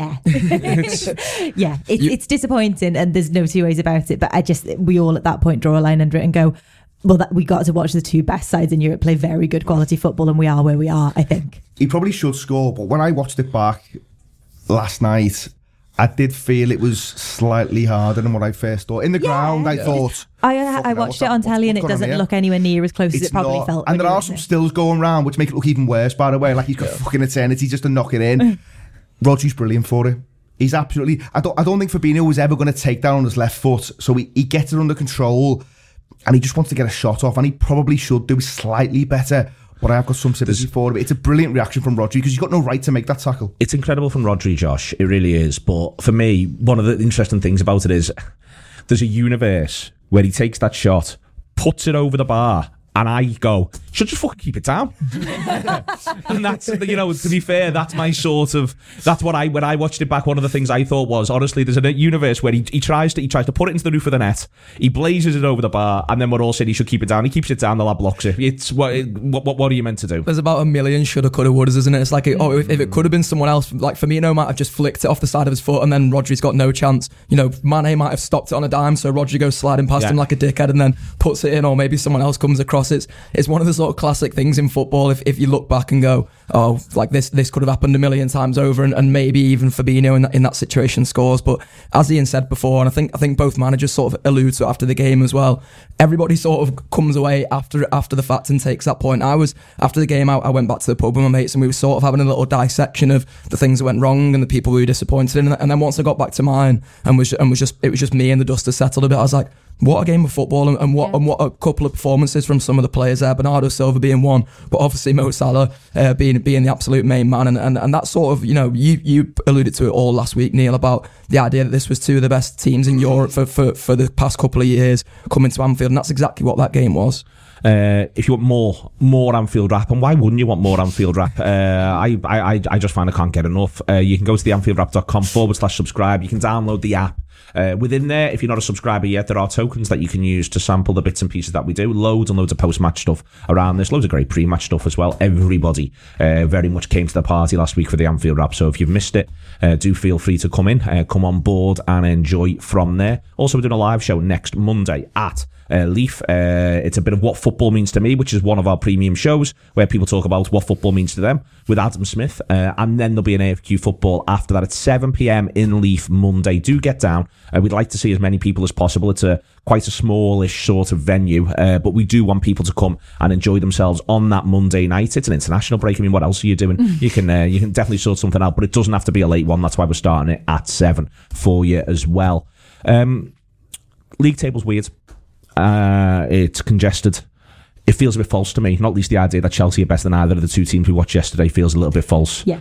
It's disappointing, and there's no two ways about it. But we all at that point draw a line under it and go, well, we got to watch the two best sides in Europe play very good quality football, and we are where we are, I think. He probably should score, but when I watched it back last night, I did feel it was slightly harder than what I first thought. In the ground, I thought... I watched it on telly and it doesn't look anywhere near as close as it probably felt. And there are some stills going around which make it look even worse, by the way. Like he's got fucking eternity just to knock it in. Rodri's brilliant for it. He's absolutely... I don't think Fabinho was ever going to take down on his left foot, so he gets it under control and he just wants to get a shot off, and he probably should do slightly better. But I have got some sympathy for it. It's a brilliant reaction from Rodri because he's got no right to make that tackle. It's incredible from Rodri, Josh. It really is. But for me, one of the interesting things about it is there's a universe where he takes that shot, puts it over the bar, and I go, should just fucking keep it down. And that's, you know, to be fair, that's my sort of, that's what when I watched it back, one of the things I thought was, honestly, there's a universe where he tries to put it into the roof of the net, he blazes it over the bar, and then we're all saying he should keep it down. He keeps it down, the lad blocks it. It's what are you meant to do? There's about a million shoulda, coulda, wouldas, isn't it? It's like, if it could have been someone else, like Firmino might have just flicked it off the side of his foot, and then Rodri's got no chance. You know, Mane might have stopped it on a dime, so Rodri goes sliding past him like a dickhead, and then puts it in, or maybe someone else comes across. It's one of the sort of classic things in football. If you look back and go, oh, like this could have happened a million times over, and maybe even Fabinho in that situation scores. But as Ian said before, and I think both managers sort of allude to it after the game as well, everybody sort of comes away after the fact and takes that point. After the game out, I went back to the pub with my mates, and we were sort of having a little dissection of the things that went wrong and the people we were disappointed in. And then once I got back to mine and it was just me and the dust had settled a bit, I was like, what a game of football, and what a couple of performances from some of the players there. Bernardo Silva being one, but obviously Mo Salah being the absolute main man, and that sort of, you know, you alluded to it all last week, Neil, about the idea that this was two of the best teams in Europe for the past couple of years coming to Anfield, and that's exactly what that game was. If you want more Anfield Rap, and why wouldn't you want more Anfield Rap? I just find I can't get enough. You can go to theanfieldwrap.com/subscribe. You can download the app. Within there, if you're not a subscriber yet, there are tokens that you can use to sample the bits and pieces that we do. Loads and loads of post-match stuff around this. Loads of great pre-match stuff as well. Everybody very much came to the party last week for the Anfield Wrap. So if you've missed it, do feel free to come on board and enjoy from there. Also, we're doing a live show next Monday at Leaf. It's a bit of what football means to me, which is one of our premium shows where people talk about what football means to them with Adam Smith, and then there'll be an AFQ football after that at 7 p.m. in Leaf Monday. Do get down. We'd like to see as many people as possible. It's quite a smallish sort of venue, but we do want people to come and enjoy themselves on that Monday night. It's an international break. I mean, what else are you doing? You can definitely sort something out, but it doesn't have to be a late one. That's why we're starting it at 7 for you as well. League table's weird. It's congested. It feels a bit false to me. Not least the idea that Chelsea are better than either of the two teams we watched yesterday feels a little bit false. Yeah.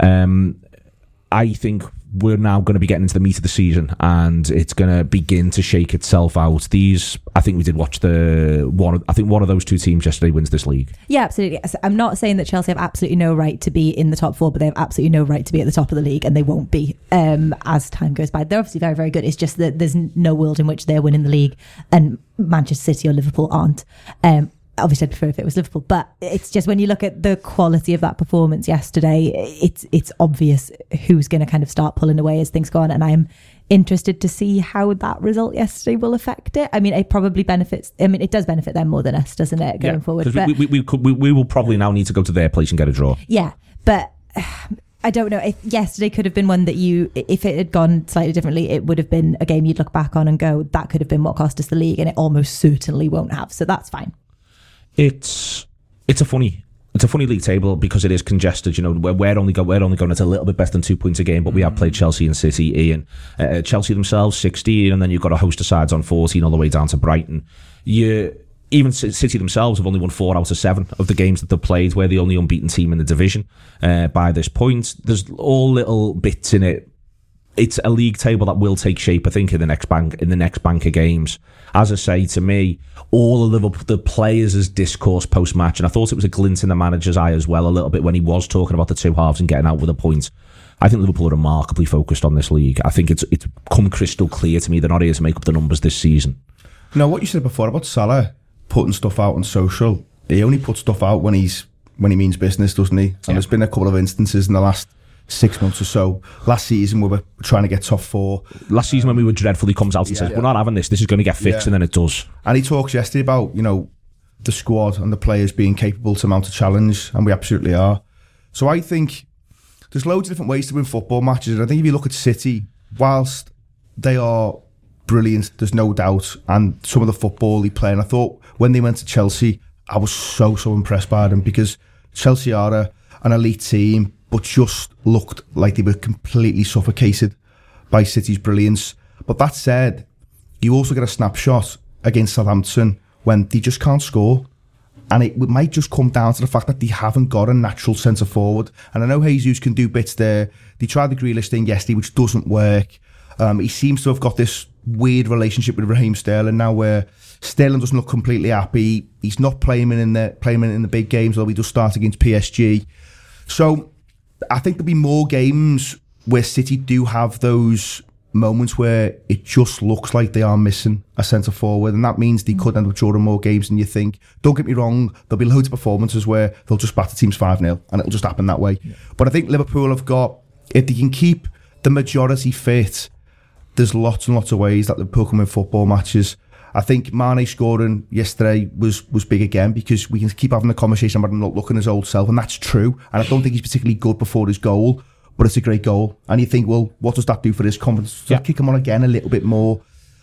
I think we're now going to be getting into the meat of the season, and it's going to begin to shake itself out. I think we did watch one of those two teams yesterday wins this league. Yeah, absolutely. I'm not saying that Chelsea have absolutely no right to be in the top four, but they have absolutely no right to be at the top of the league, and they won't be as time goes by. They're obviously very, very good. It's just that there's no world in which they're winning the league and Manchester City or Liverpool aren't. Obviously, I'd prefer if it was Liverpool, but it's just when you look at the quality of that performance yesterday, it's obvious who's going to kind of start pulling away as things go on, and I'm interested to see how that result yesterday will affect it. I mean, it probably benefits. I mean, it does benefit them more than us, doesn't it, going forward? But we will probably now need to go to their place and get a draw. Yeah, but I don't know if yesterday could have been one that if it had gone slightly differently, it would have been a game you'd look back on and go, that could have been what cost us the league, and it almost certainly won't have. So that's fine. It's a funny league table because it is congested. You know, we're only going at a little bit better than 2 points a game, but we have played Chelsea and City, Ian. Chelsea themselves 16, and then you've got a host of sides on 14 all the way down to Brighton. Even City themselves have only won 4 out of 7 of the games that they've played. We're the only unbeaten team in the division by this point. There's all little bits in it. It's a league table that will take shape, I think, in the next bank of games. As I say, to me, all of Liverpool, the players' discourse post-match, and I thought it was a glint in the manager's eye as well a little bit when he was talking about the two halves and getting out with a point. I think Liverpool are remarkably focused on this league. I think it's come crystal clear to me they're not here to make up the numbers this season. No, what you said before about Salah putting stuff out on social, he only puts stuff out when he means business, doesn't he? And there's been a couple of instances in the last 6 months or so. Last season we were trying to get top 4. Last season when we were dreadful, he comes out and says, we're not having this is going to get fixed, and then it does. And he talks yesterday about, you know, the squad and the players being capable to mount a challenge, and we absolutely are. So I think there's loads of different ways to win football matches, and I think if you look at City, whilst they are brilliant, there's no doubt, and some of the football they play, and I thought when they went to Chelsea, I was so impressed by them, because Chelsea are an elite team, but just looked like they were completely suffocated by City's brilliance. But that said, you also get a snapshot against Southampton when they just can't score. And it might just come down to the fact that they haven't got a natural centre forward. And I know Jesus can do bits there. They tried the Grealish thing yesterday, which doesn't work. He seems to have got this weird relationship with Raheem Sterling now, where Sterling doesn't look completely happy. He's not playing in the big games, although he does start against PSG. So I think there'll be more games where City do have those moments where it just looks like they are missing a centre forward, and that means they could end up drawing more games than you think. Don't get me wrong, there'll be loads of performances where they'll just batter teams 5-0 and it'll just happen that way. Yeah. But I think Liverpool have got, if they can keep the majority fit, there's lots and lots of ways that Liverpool can win football matches. I think Mane scoring yesterday was big again, because we can keep having the conversation about him not looking his old self, and that's true, and I don't think he's particularly good before his goal, but it's a great goal. And you think, well, what does that do for his confidence? Does that kick him on again a little bit more?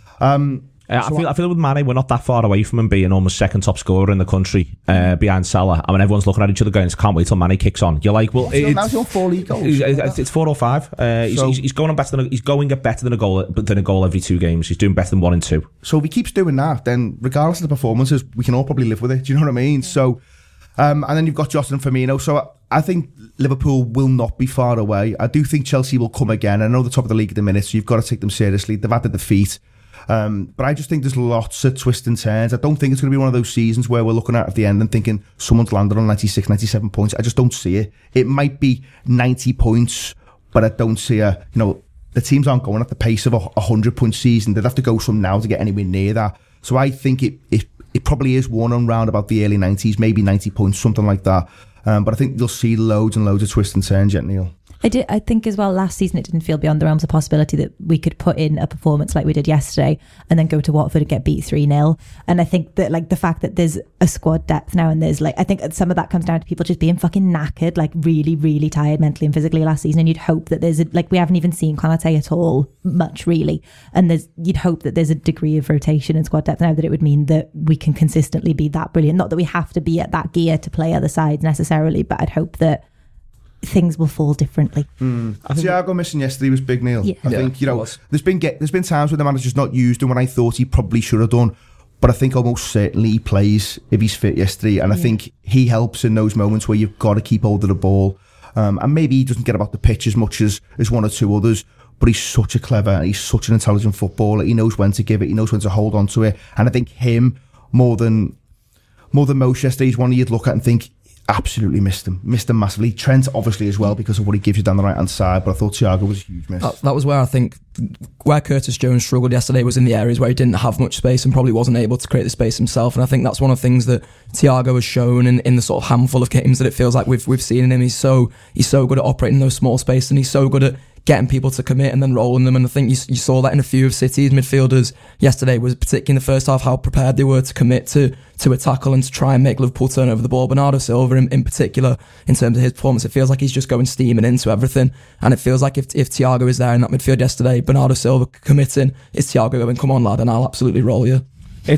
I feel with Mane, we're not that far away from him being almost second top scorer in the country, behind Salah. I mean, everyone's looking at each other going, can't wait till Mane kicks on. You're like, well, now he's on 4 league goals. It's 4 or 5. He's going better than a goal every 2 games. He's doing better than 1 and 2. So if he keeps doing that, then regardless of the performances, we can all probably live with it. Do you know what I mean? So, and then you've got Jota and Firmino. So I think Liverpool will not be far away. I do think Chelsea will come again. I know they're top of the league at the minute, so you've got to take them seriously. They've had the defeat. But I just think there's lots of twists and turns. I don't think it's going to be one of those seasons where we're looking at the end and thinking someone's landed on 96, 97 points. I just don't see it. It might be 90 points, but I don't see the teams aren't going at the pace of a 100-point season. They'd have to go some now to get anywhere near that. So I think it probably is one on round about the early 90s, maybe 90 points, something like that. But I think you'll see loads and loads of twists and turns yet, Neil. I think as well, last season it didn't feel beyond the realms of possibility that we could put in a performance like we did yesterday and then go to Watford and get beat 3-0. And I think that the fact that there's a squad depth now, and there's I think some of that comes down to people just being fucking knackered, really, really tired mentally and physically last season. And you'd hope that there's we haven't even seen Konate at all much really. And you'd hope that there's a degree of rotation in squad depth now that it would mean that we can consistently be that brilliant. Not that we have to be at that gear to play other sides necessarily, but I'd hope that things will fall differently. Thiago missing yesterday was big, Neil. Yeah. I think there's been times where the manager's not used him when I thought he probably should have done, but I think almost certainly he plays if he's fit yesterday, and I think he helps in those moments where you've got to keep hold of the ball, and maybe he doesn't get about the pitch as much as one or two others, but he's such a clever and he's such an intelligent footballer. He knows when to give it, he knows when to hold on to it, and I think him more than most yesterday is one you'd look at and think absolutely missed him massively. Trent obviously as well, because of what he gives you down the right hand side, but I thought Thiago was a huge miss. That was where I think where Curtis Jones struggled yesterday was in the areas where he didn't have much space and probably wasn't able to create the space himself, and I think that's one of the things that Thiago has shown in the sort of handful of games that it feels like we've seen in him. He's so good at operating those small spaces, and he's so good at getting people to commit and then rolling them, and I think you saw that in a few of City's midfielders yesterday, was particularly in the first half how prepared they were to commit to a tackle and to try and make Liverpool turn over the ball. Bernardo Silva in particular, in terms of his performance, it feels like he's just going steaming into everything, and it feels like if Thiago is there in that midfield yesterday, Bernardo Silva committing, is Thiago going, come on lad, and I'll absolutely roll you. I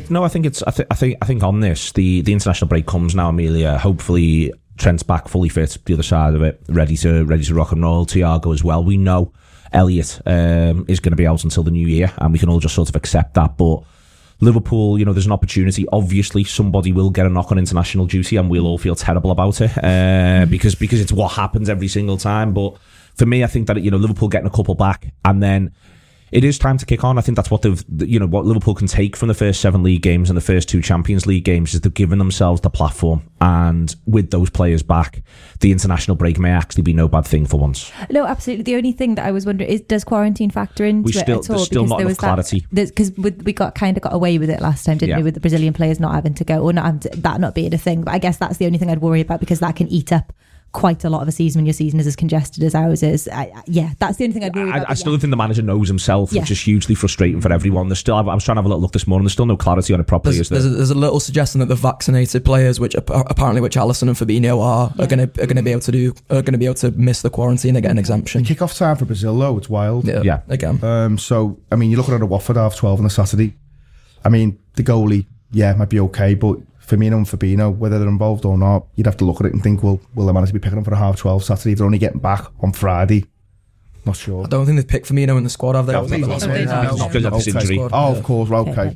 think on this, the international break comes now, Amelia. Hopefully Trent's back fully fit, the other side of it, ready to rock and roll. Thiago as well. We know Elliott is going to be out until the new year, and we can all just sort of accept that. But Liverpool, there's an opportunity. Obviously, somebody will get a knock on international duty, and we'll all feel terrible about it because it's what happens every single time. But for me, I think that Liverpool getting a couple back, and then it is time to kick on. I think that's what what Liverpool can take from the first 7 league games and the first 2 Champions League games is they've given themselves the platform, and with those players back, the international break may actually be no bad thing for once. No, absolutely. The only thing that I was wondering is, does quarantine factor into it at all? There's still not enough clarity. Because we got away with it last time, didn't we, with the Brazilian players not having to go, or that not being a thing. But I guess that's the only thing I'd worry about, because that can eat up quite a lot of a season when your season is as congested as ours is. That's the only thing I'd worry about. I still don't think the manager knows himself, which is hugely frustrating for everyone. There's still, I was trying to have a little look this morning, there's still no clarity on it properly. There's a little suggestion that the vaccinated players, which apparently Alisson and Fabinho are going to be able to miss the quarantine and get an exemption. The kick-off time for Brazil though, it's wild. Yeah. Again. So I mean, you're looking at a Watford half-12 on a Saturday. I mean, the goalie, might be okay, but Firmino and Fabinho, whether they're involved or not, you'd have to look at it and think, will they manage to be picking them for a half-12 Saturday if they're only getting back on Friday? Not sure. I don't think they've picked Firmino in the squad, have they? Of course, okay. Okay.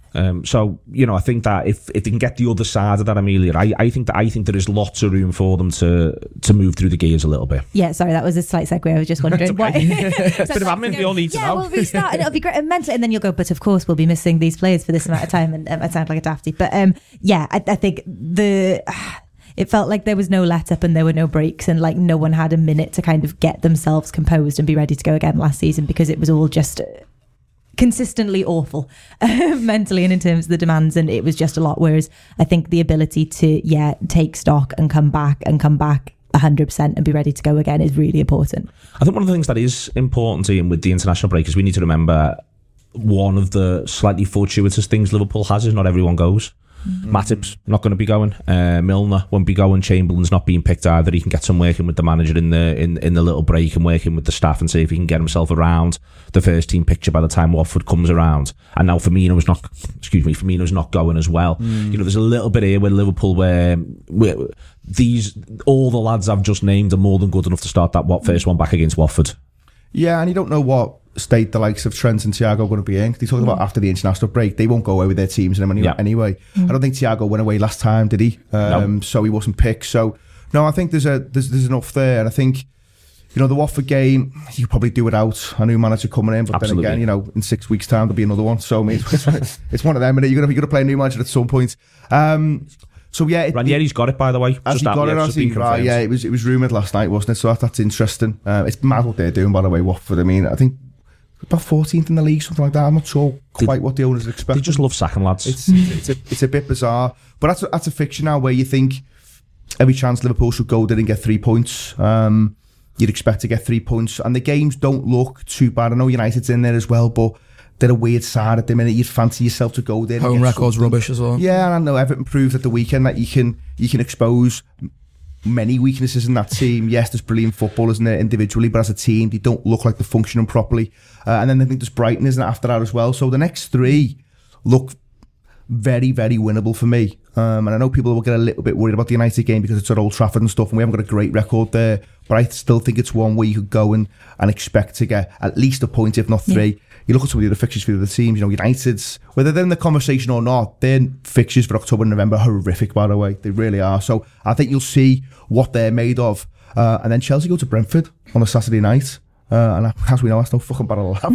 So, I think that if they can get the other side of that, Amelia, I think there is lots of room for them to move through the gears a little bit. Yeah, sorry, that was a slight segue. I was just wondering what. Bit of admin we all need to know. We'll restart and it'll be great and mentally, and then you'll go, but of course we'll be missing these players for this amount of time, and I sound like a dafty. But I think it felt like there was no let up and there were no breaks, and like no one had a minute to kind of get themselves composed and be ready to go again last season, because it was all just consistently awful mentally and in terms of the demands, and it was just a lot. Whereas I think the ability to take stock and come back 100% and be ready to go again is really important. I think one of the things that is important, Ian, with the international break is we need to remember one of the slightly fortuitous things Liverpool has is not everyone goes. Matip's not going to be going. Milner won't be going. Chamberlain's not being picked either. He can get some working with the manager in the little break and working with the staff and see if he can get himself around the first team picture by the time Watford comes around. And now Firmino's not going as well. There's a little bit here with Liverpool where all the lads I've just named are more than good enough to start that first one back against Watford. Yeah, and you don't know what state the likes of Trent and Thiago are going to be in. They talked about after the international break, they won't go away with their teams anyway. I don't think Thiago went away last time, did he? No. So he wasn't picked. So no, I think there's enough there, and I think the Watford game you could probably do without a new manager coming in, but Absolutely. Then again, in 6 weeks' time there'll be another one. So I mean, it's one of them, and you're going to play a new manager at some point. So yeah, Ranieri's got it, by the way. Has he got it? Yeah, it was rumoured last night, wasn't it? So that's interesting. It's mad what they're doing, by the way, Watford. I mean, I think about 14th in the league, something like that. I'm not sure quite what the owners expect. They just love sacking lads. It's a bit bizarre, but that's a fixture now where you think every chance Liverpool should go there and get 3 points. You'd expect to get 3 points, and the games don't look too bad. I know United's in there as well, but they're a weird side at the minute. You'd fancy yourself to go there. Home record's rubbish as well. Yeah, and I know Everton proved at the weekend that you can expose many weaknesses in that team. Yes, there's brilliant football, isn't there, individually, but as a team, they don't look like they're functioning properly. And then I think there's Brighton, isn't it, after that as well. So the next three look very, very winnable for me. And I know people will get a little bit worried about the United game because it's at Old Trafford and stuff, and we haven't got a great record there. But I still think it's one where you could go and expect to get at least a point, if not three. Yeah. You look at some of the other fixtures for the other teams, United's, whether they're in the conversation or not, their fixtures for October and November are horrific, by the way. They really are. So I think you'll see what they're made of. And then Chelsea go to Brentford on a Saturday night. And as we know, that's no fucking battle of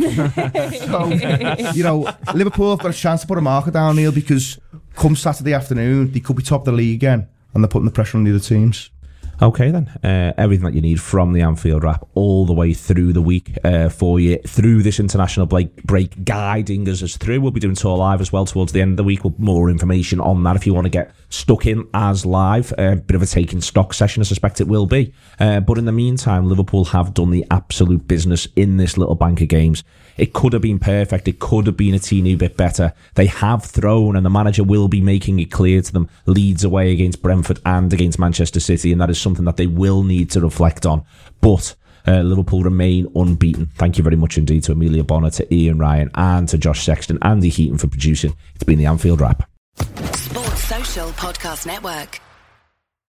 laugh. So, Liverpool have got a chance to put a marker down, Neil, because come Saturday afternoon, they could be top of the league again, and they're putting the pressure on the other teams. Okay then, everything that you need from the Anfield Wrap all the way through the week for you, through this international break, guiding us through. We'll be doing Tour Live as well towards the end of the week with more information on that if you want to get stuck in as live. A bit of a taking stock session, I suspect it will be. But in the meantime, Liverpool have done the absolute business in this little bank of games. It could have been perfect. It could have been a teeny bit better. They have thrown, and the manager will be making it clear to them, Leeds away against Brentford and against Manchester City, and that is something that they will need to reflect on. But Liverpool remain unbeaten. Thank you very much indeed to Amelia Bonner, to Ian Ryan, and to Josh Sexton, Andy Heaton for producing. It's been the Anfield Wrap. Sports Social Podcast Network.